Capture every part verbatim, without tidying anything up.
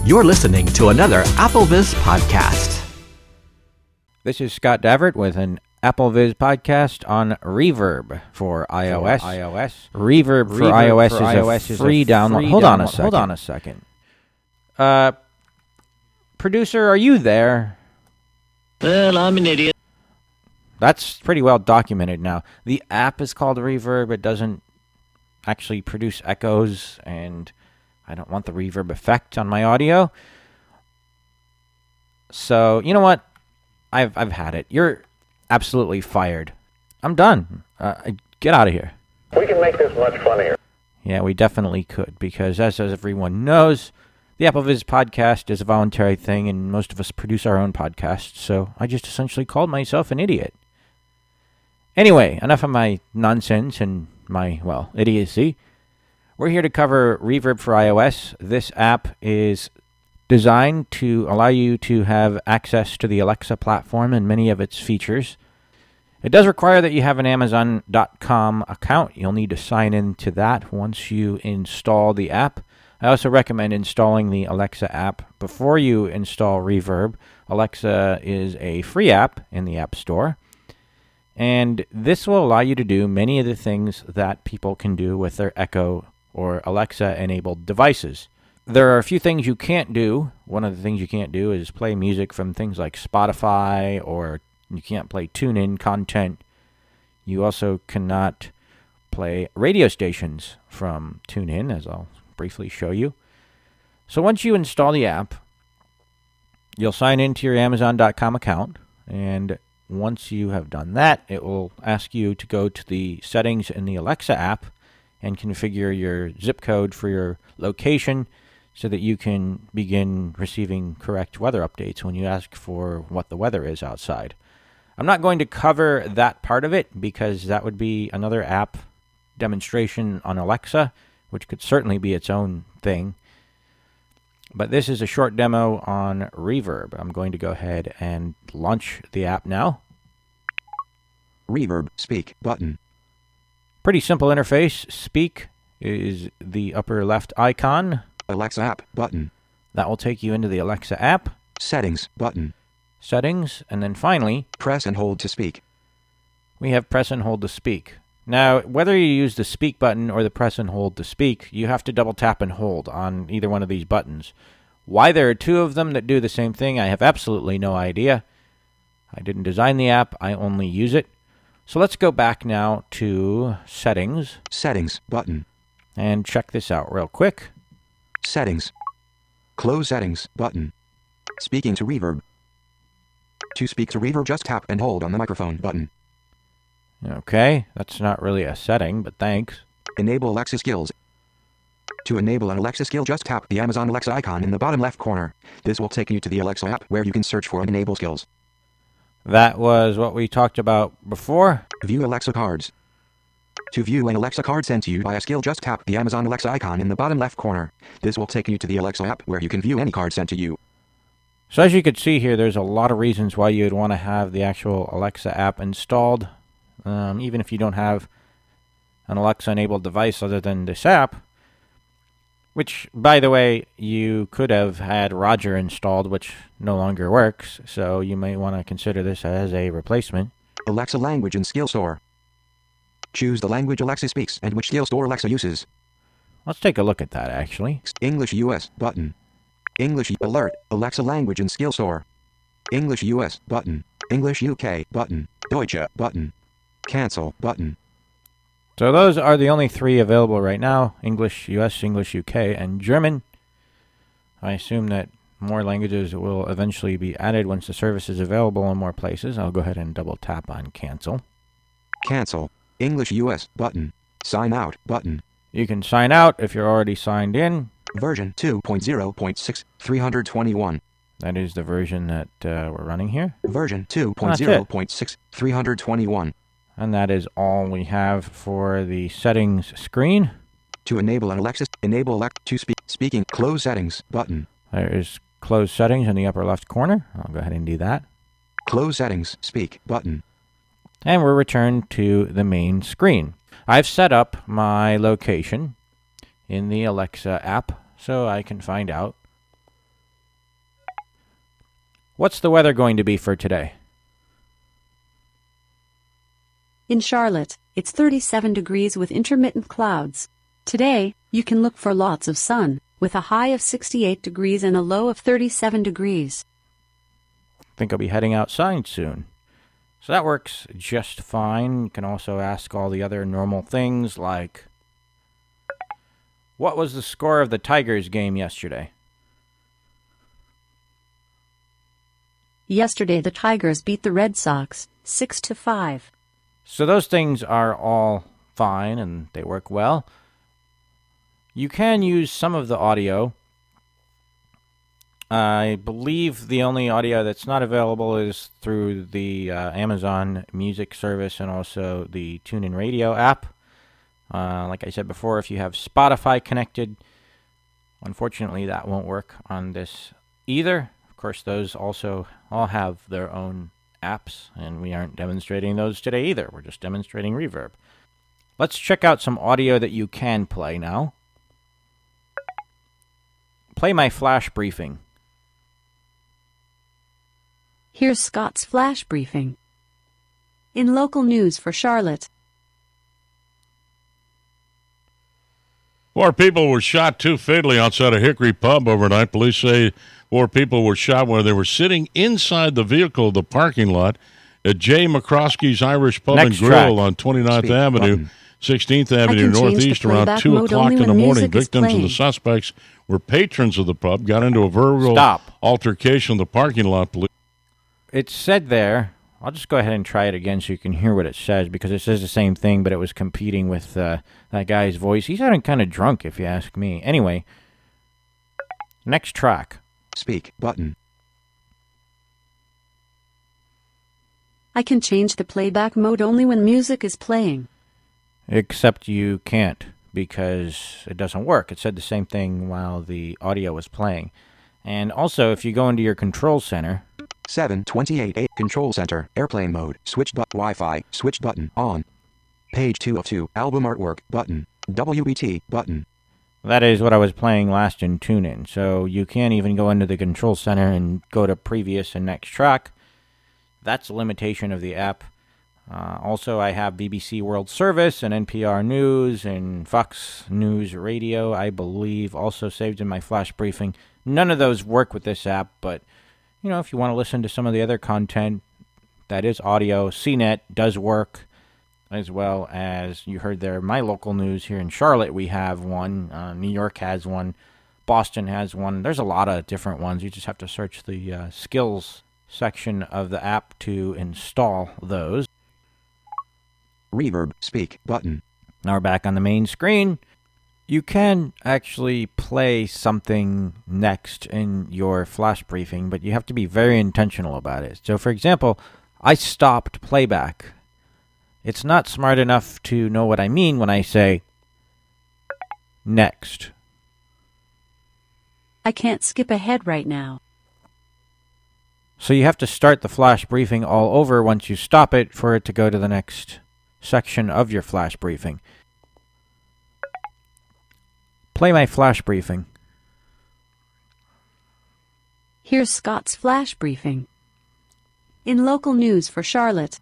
You're listening to another AppleViz podcast. This is Scott Davert with an AppleViz podcast on Reverb for iOS. For iOS. Reverb, Reverb for iOS, for is, iOS a is a free download. Free hold download. on a second. Hold on a second. Uh, producer, are you there? Well, I'm an idiot. That's pretty well documented now. The app is called Reverb. It doesn't actually produce echoes, and I don't want the reverb effect on my audio. So, you know what? I've I've had it. You're absolutely fired. I'm done. Uh, get out of here. We can make this much funnier. Yeah, we definitely could, because as, as everyone knows, the AppleViz podcast is a voluntary thing, and most of us produce our own podcasts, so I just essentially called myself an idiot. Anyway, enough of my nonsense and my, well, idiocy. We're here to cover Reverb for iOS. This app is designed to allow you to have access to the Alexa platform and many of its features. It does require that you have an Amazon dot com account. You'll need to sign in to that once you install the app. I also recommend installing the Alexa app before you install Reverb. Alexa is a free app in the App Store. And this will allow you to do many of the things that people can do with their Echo or Alexa-enabled devices. There are a few things you can't do. One of the things you can't do is play music from things like Spotify, or you can't play TuneIn content. You also cannot play radio stations from TuneIn, as I'll briefly show you. So once you install the app, you'll sign into your Amazon dot com account, and once you have done that, it will ask you to go to the settings in the Alexa app and configure your zip code for your location so that you can begin receiving correct weather updates when you ask for what the weather is outside. I'm not going to cover that part of it because that would be another app demonstration on Alexa, which could certainly be its own thing. But this is a short demo on Reverb. I'm going to go ahead and launch the app now. Reverb, speak, button. Pretty simple interface. Speak is the upper left icon. Alexa app, button. That will take you into the Alexa app. Settings, button. Settings, and then finally, press and hold to speak. We have press and hold to speak. Now, whether you use the speak button or the press and hold to speak, you have to double tap and hold on either one of these buttons. Why there are two of them that do the same thing, I have absolutely no idea. I didn't design the app, I only use it. So let's go back now to Settings. Settings, button. And check this out real quick. Settings. Close settings, button. Speaking to Reverb. To speak to Reverb, just tap and hold on the microphone button. Okay, that's not really a setting, but thanks. Enable Alexa skills. To enable an Alexa skill, just tap the Amazon Alexa icon in the bottom left corner. This will take you to the Alexa app where you can search for and enable skills. That was what we talked about before. View Alexa cards. To view an Alexa card sent to you by a skill, just tap the Amazon Alexa icon in the bottom left corner. This will take you to the Alexa app where you can view any card sent to you. So as you can see here, there's a lot of reasons why you'd want to have the actual Alexa app installed. Um, even if you don't have an Alexa-enabled device other than this app, which, by the way, you could have had Roger installed, which no longer works, so you may want to consider this as a replacement. Alexa language and skill store. Choose the language Alexa speaks and which skill store Alexa uses. Let's take a look at that, actually. English U S button. English alert, Alexa language and skill store. English U S button. English U K button. Deutsche button. Cancel button. So those are the only three available right now: English U S, English U K, and German. I assume that more languages will eventually be added once the service is available in more places. I'll go ahead and double tap on cancel. Cancel. English U S button. Sign out button. You can sign out if you're already signed in. Version two point oh point six, three twenty-one. That is the version that uh, we're running here. Version two point oh point six, three twenty-one. And that is all we have for the settings screen. To enable an Alexa, enable Alexa to speak, speaking, close settings button. There is close settings in the upper left corner. I'll go ahead and do that. Close settings, speak button. And we're returned to the main screen. I've set up my location in the Alexa app so I can find out What's the weather going to be for today? In Charlotte, it's thirty-seven degrees with intermittent clouds. Today, you can look for lots of sun, with a high of sixty-eight degrees and a low of thirty-seven degrees. I think I'll be heading outside soon. So that works just fine. You can also ask all the other normal things like, what was the score of the Tigers game yesterday? Yesterday the Tigers beat the Red Sox, six to five. So those things are all fine and they work well. You can use some of the audio. I believe the only audio that's not available is through the uh, Amazon Music service and also the TuneIn Radio app. Uh, like I said before, if you have Spotify connected, unfortunately that won't work on this either. Of course, those also all have their own apps, and we aren't demonstrating those today either. We're just demonstrating Reverb. Let's check out some audio that you can play now. Play my flash briefing. Here's Scott's flash briefing. In local news for Charlotte. Four people were shot too fatally outside a Hickory pub overnight. Police say four people were shot while they were sitting inside the vehicle of the parking lot at Jay McCroskey's Irish Pub Next and Grill track. on twenty-ninth Speak Avenue, button. sixteenth Avenue can change the Northeast around playback two mode o'clock only in the when morning. music is Victims of playing. the suspects were patrons of the pub, got into a verbal Stop. altercation in the parking lot. Police It said there, I'll just go ahead and try it again so you can hear what it says, because it says the same thing, but it was competing with uh, that guy's voice. He's sounding kind of drunk, if you ask me. Anyway, next track. Speak button. I can change the playback mode only when music is playing. Except you can't, because it doesn't work. It said the same thing while the audio was playing. And also, if you go into your control center, seven twenty-eight A. Control center. Airplane mode. Switch but Wi-Fi. Switch button on. Page two of two. Album artwork button. W B T button. that is what I was playing last in TuneIn. So you can't even go into the control center and go to previous and next track. That's a limitation of the app. Uh, also, I have B B C World Service and N P R News and Fox News Radio, I believe, also saved in my flash briefing. None of those work with this app, but, you know, if you want to listen to some of the other content that is audio, C net does work, as well as you heard there, my local news here in Charlotte, we have one. Uh, New York has one. Boston has one. There's a lot of different ones. You just have to search the uh, skills section of the app to install those. Reverb speak button. Now we're back on the main screen. You can actually play something next in your flash briefing, but you have to be very intentional about it. So, for example, I stopped playback. It's not smart enough to know what I mean when I say next. I can't skip ahead right now. So you have to start the flash briefing all over once you stop it for it to go to the next section of your flash briefing. Play my flash briefing. Here's Scott's flash briefing. In local news for Charlotte.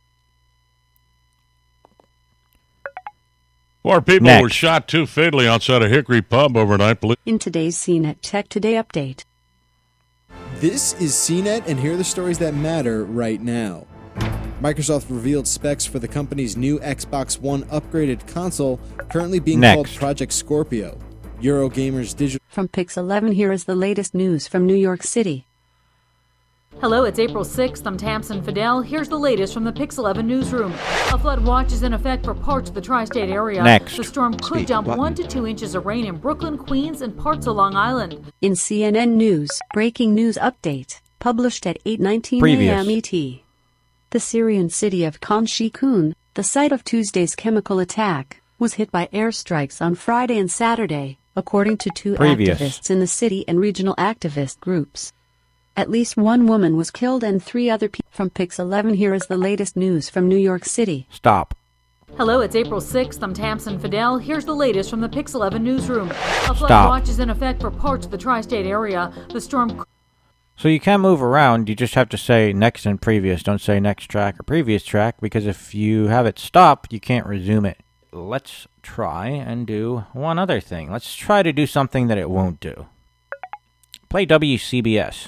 Four people Next. were shot too fatally outside a Hickory pub overnight. Police In today's C net Tech Today update. This is C net, and here are the stories that matter right now. Microsoft revealed specs for the company's new Xbox One upgraded console, currently being Next. called Project Scorpio. Eurogamer's digital From Pix eleven, here is the latest news from New York City. Hello, it's April sixth. I'm Tamsin Fidel. Here's the latest from the Pix eleven newsroom. A flood watch is in effect for parts of the tri-state area. Next. The storm could Speak dump button. one to two inches of rain in Brooklyn, Queens, and parts of Long Island. In C N N News, breaking news update, published at eight nineteen Previous. a m E T. The Syrian city of Khan Sheikhoun, the site of Tuesday's chemical attack, was hit by airstrikes on Friday and Saturday, according to two Previous. activists in the city and regional activist groups. At least one woman was killed and three other people. From Pix eleven, here is the latest news from New York City. Stop. Hello, it's April sixth. I'm Tamsin Fidel. Here's the latest from the Pix eleven newsroom. A flood Stop. watch is in effect for parts of the tri-state area. The storm So you can move around, you just have to say next and previous. Don't say next track or previous track, because if you have it stop, you can't resume it. Let's try and do one other thing. Let's try to do something that it won't do. Play W C B S.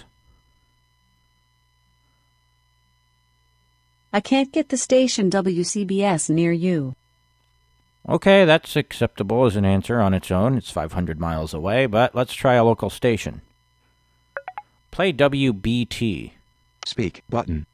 I can't get the station W C B S near you. Okay, that's acceptable as an answer on its own. It's five hundred miles away, but let's try a local station. Play W B T. Speak button.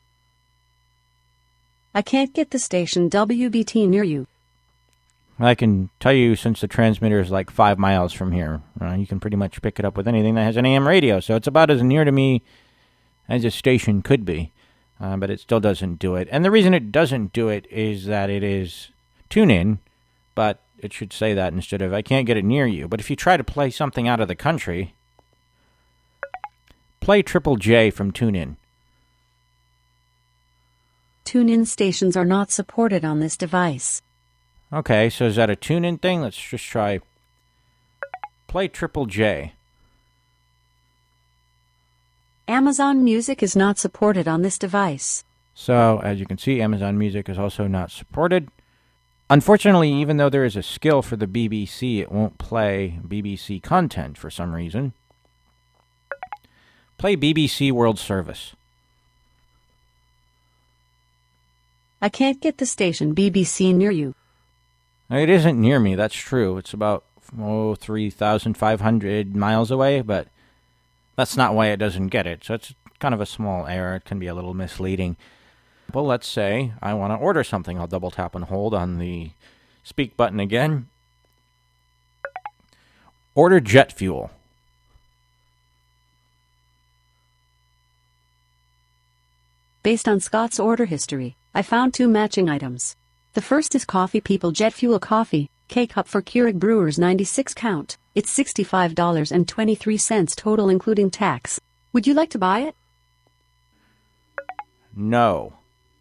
I can't get the station W B T near you. I can tell you, since the transmitter is like five miles from here, uh, you can pretty much pick it up with anything that has an A M radio, so it's about as near to me as a station could be, uh, but it still doesn't do it. And the reason it doesn't do it is that it is TuneIn, but it should say that instead of I can't get it near you. But if you try to play something out of the country, play Triple J from TuneIn. TuneIn stations are not supported on this device. Okay, so is that a TuneIn thing? Let's just try play Triple J. Amazon Music is not supported on this device. So, as you can see, Amazon Music is also not supported. Unfortunately, even though there is a skill for the B B C, it won't play B B C content for some reason. Play B B C World Service. I can't get the station B B C near you. It isn't near me, that's true. It's about oh, three thousand five hundred miles away, but that's not why it doesn't get it. So it's kind of a small error. It can be a little misleading. Well, let's say I want to order something. I'll double tap and hold on the speak button again. Order jet fuel. Based on Scott's order history, I found two matching items. The first is Coffee People Jet Fuel Coffee, K-Cup for Keurig Brewers ninety-six count. It's sixty-five dollars and twenty-three cents total including tax. Would you like to buy it? No.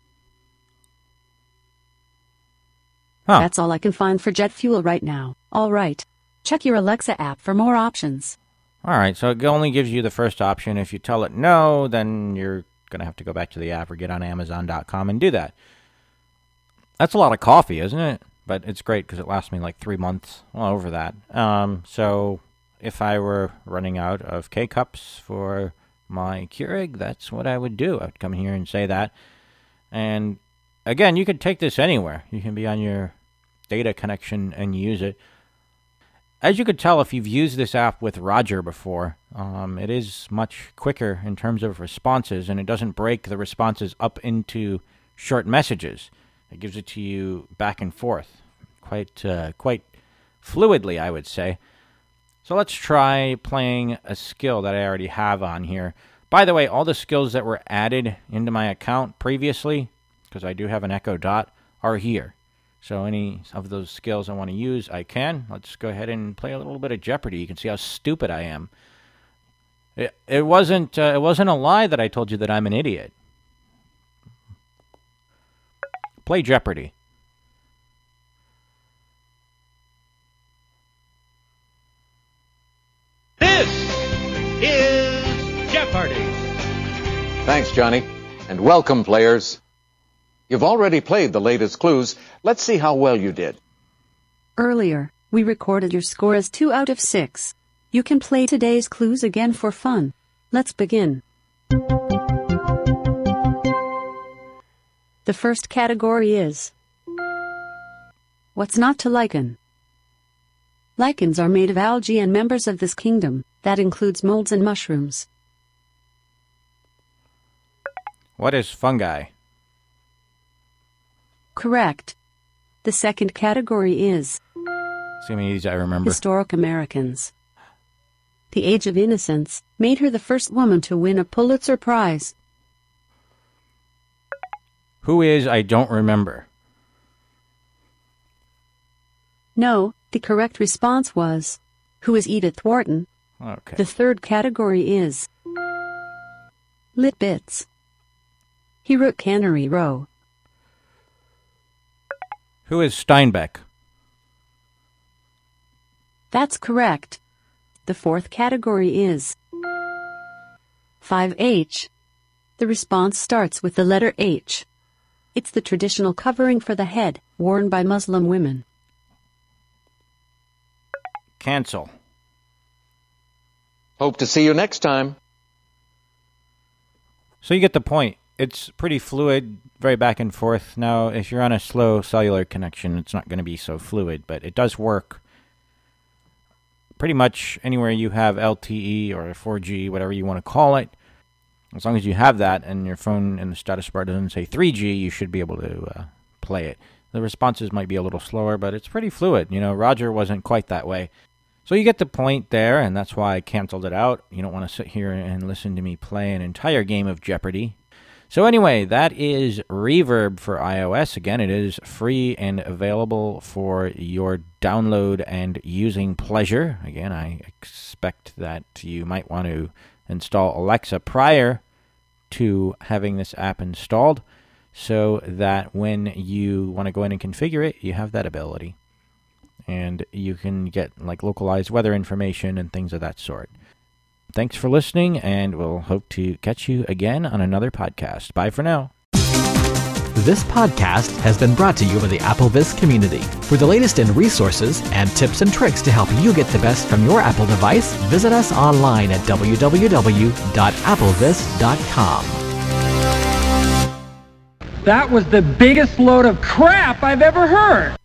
Huh. That's all I can find for jet fuel right now. All right. Check your Alexa app for more options. All right, so it only gives you the first option. If you tell it no, then you're going to have to go back to the app or get on Amazon dot com and do that. That's a lot of coffee, isn't it? But it's great because it lasts me like three months, well, over that. Um, so if I were running out of K-Cups for my Keurig, that's what I would do. I would come here and say that. And again, you could take this anywhere. You can be on your data connection and use it. As you could tell, if you've used this app with Roger before, um, it is much quicker in terms of responses, and it doesn't break the responses up into short messages. It gives it to you back and forth, quite uh, quite fluidly, I would say. So let's try playing a skill that I already have on here. By the way, all the skills that were added into my account previously, because I do have an Echo Dot, are here. So any of those skills I want to use, I can. Let's go ahead and play a little bit of Jeopardy. You can see how stupid I am. It, it wasn't uh, it wasn't a lie that I told you that I'm an idiot. Play Jeopardy. This is Jeopardy! Thanks, Johnny. And welcome, players. You've already played the latest clues. Let's see how well you did. Earlier, we recorded your score as two out of six. You can play today's clues again for fun. Let's begin. The first category is what's not to lichen? Lichens are made of algae and members of this kingdom. That includes molds and mushrooms. What is fungi? Correct. The second category is See how many of these I remember. Historic Americans. The Age of Innocence made her the first woman to win a Pulitzer Prize. Who is I don't remember? No, the correct response was, who is Edith Wharton? Okay. The third category is Lit Bits. He wrote Cannery Row. Who is Steinbeck? That's correct. The fourth category is five H. The response starts with the letter H. It's the traditional covering for the head, worn by Muslim women. Cancel. Hope to see you next time. So you get the point. It's pretty fluid, very back and forth. Now, if you're on a slow cellular connection, it's not going to be so fluid, but it does work pretty much anywhere you have L T E or four G, whatever you want to call it. As long as you have that and your phone in the status bar doesn't say three G, you should be able to uh, play it. The responses might be a little slower, but it's pretty fluid. You know, Roger wasn't quite that way. So you get the point there, and that's why I canceled it out. You don't want to sit here and listen to me play an entire game of Jeopardy! So anyway, that is Reverb for iOS. Again, it is free and available for your download and using pleasure. Again, I expect that you might want to install Alexa prior to having this app installed so that when you want to go in and configure it, you have that ability. And you can get like localized weather information and things of that sort. Thanks for listening, and we'll hope to catch you again on another podcast. Bye for now. This podcast has been brought to you by the AppleVis community. For the latest in resources and tips and tricks to help you get the best from your Apple device, visit us online at w w w dot applevis dot com. That was the biggest load of crap I've ever heard.